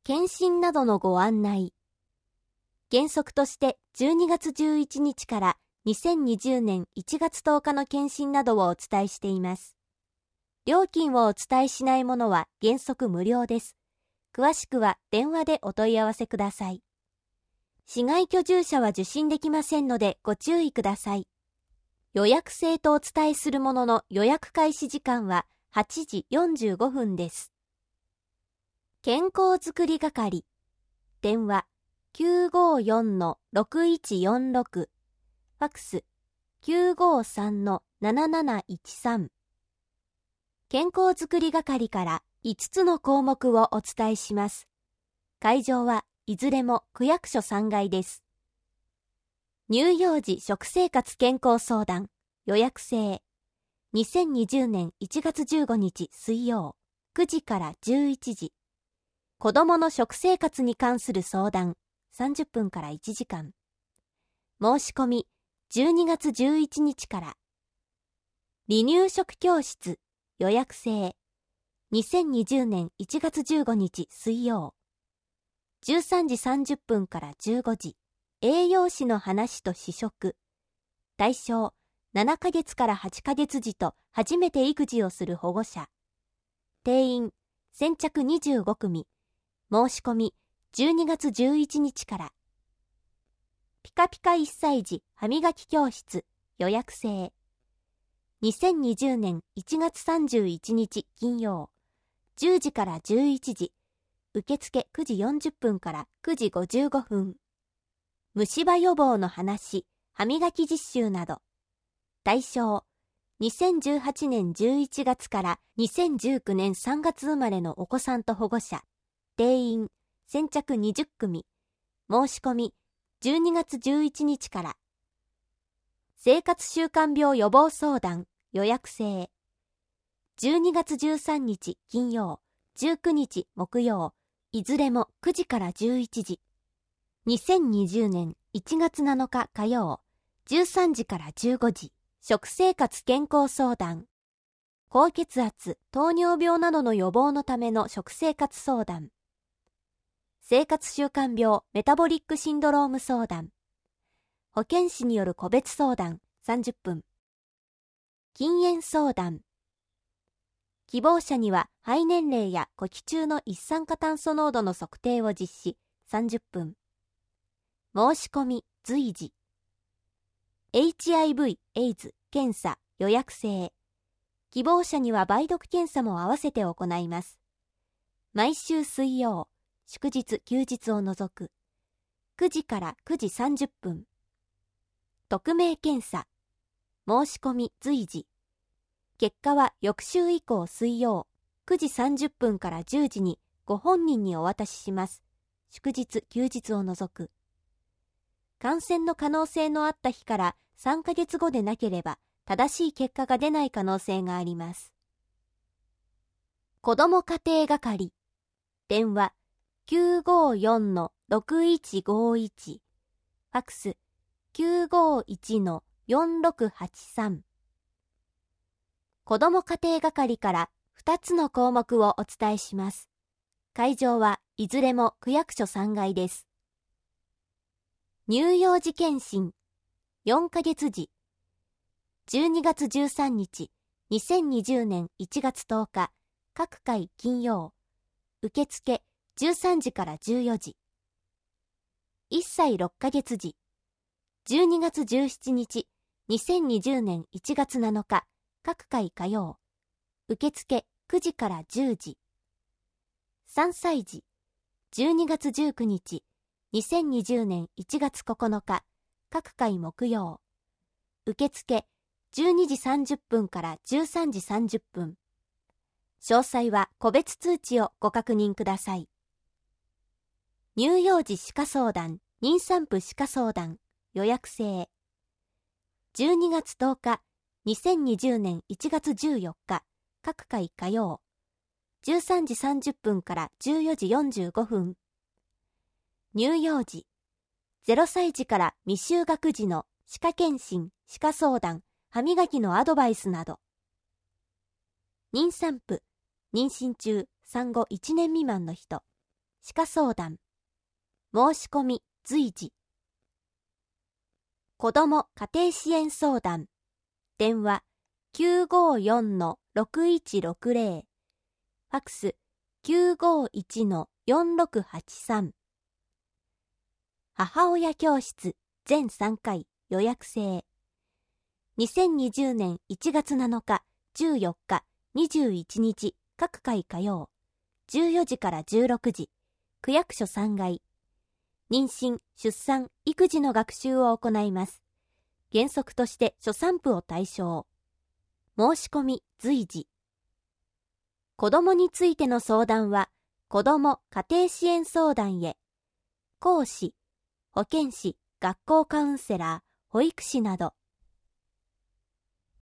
検診などのご案内。原則として12月11日から2020年1月10日の検診などをお伝えしています。料金をお伝えしないものは原則無料です。詳しくは電話でお問い合わせください。市外居住者は受診できませんのでご注意ください。予約制とお伝えするものの予約開始時間は8時45分です。健康づくり係。電話 954-6146。ファクス 953-7713。健康づくり係から5つの項目をお伝えします。会場はいずれも区役所3階です。乳幼児食生活健康相談予約制。2020年1月15日水曜9時から11時。子どもの食生活に関する相談30分から1時間。申し込み12月11日から。離乳食教室予約制。2020年1月15日水曜13時30分から15時。栄養士の話と試食。対象7ヶ月から8ヶ月児と初めて育児をする保護者。定員先着25組。申し込み12月11日から。ピカピカ1歳児歯磨き教室予約制。2020年1月31日金曜10時から11時。受付9時40分から9時55分。虫歯予防の話、歯磨き実習など。対象2018年11月から2019年3月生まれのお子さんと保護者。定員先着20組。申し込み12月11日から。生活習慣病予防相談予約制。12月13日金曜19日木曜いずれも9時から11時。2020年1月7日火曜13時から15時。食生活健康相談。高血圧、糖尿病などの予防のための食生活相談。生活習慣病メタボリックシンドローム相談。保健師による個別相談30分。禁煙相談。希望者には肺年齢や呼気中の一酸化炭素濃度の測定を実施30分。申し込み随時。HIV エイズ検査予約制。希望者には梅毒検査も合わせて行います。毎週水曜祝日休日を除く9時から9時30分。匿名検査。申し込み随時。結果は翌週以降水曜9時30分から10時にご本人にお渡しします。祝日休日を除く。感染の可能性のあった日から3ヶ月後でなければ正しい結果が出ない可能性があります。子ども家庭係。電話 954-6151。ファクス 951-4683。子ども家庭係から2つの項目をお伝えします。会場はいずれも区役所3階です。乳幼児検診4ヶ月時。12月13日2020年1月10日各回金曜受付13時から14時。1歳6ヶ月時。12月17日2020年1月7日各回火曜受付9時から10時。3歳児。12月19日2020年1月9日各回木曜受付12時30分から13時30分。詳細は個別通知をご確認ください。乳幼児歯科相談、妊産婦歯科相談、予約制。12月10日、2020年1月14日、各回火曜。13時30分から14時45分。乳幼児。0歳児から未就学児の歯科検診、歯科相談、歯磨きのアドバイスなど。妊産婦、妊娠中、産後1年未満の人。 歯科相談。申し込み随時。子ども家庭支援相談。電話 954-6160。ファクス 951-4683。母親教室全3回予約制。2020年1月7日、14日、21日各回火曜。14時から16時。区役所3階。妊娠、出産、育児の学習を行います。原則として初産婦を対象。申し込み随時。子どもについての相談は、子ども家庭支援相談へ。講師、保健師、学校カウンセラー、保育士など、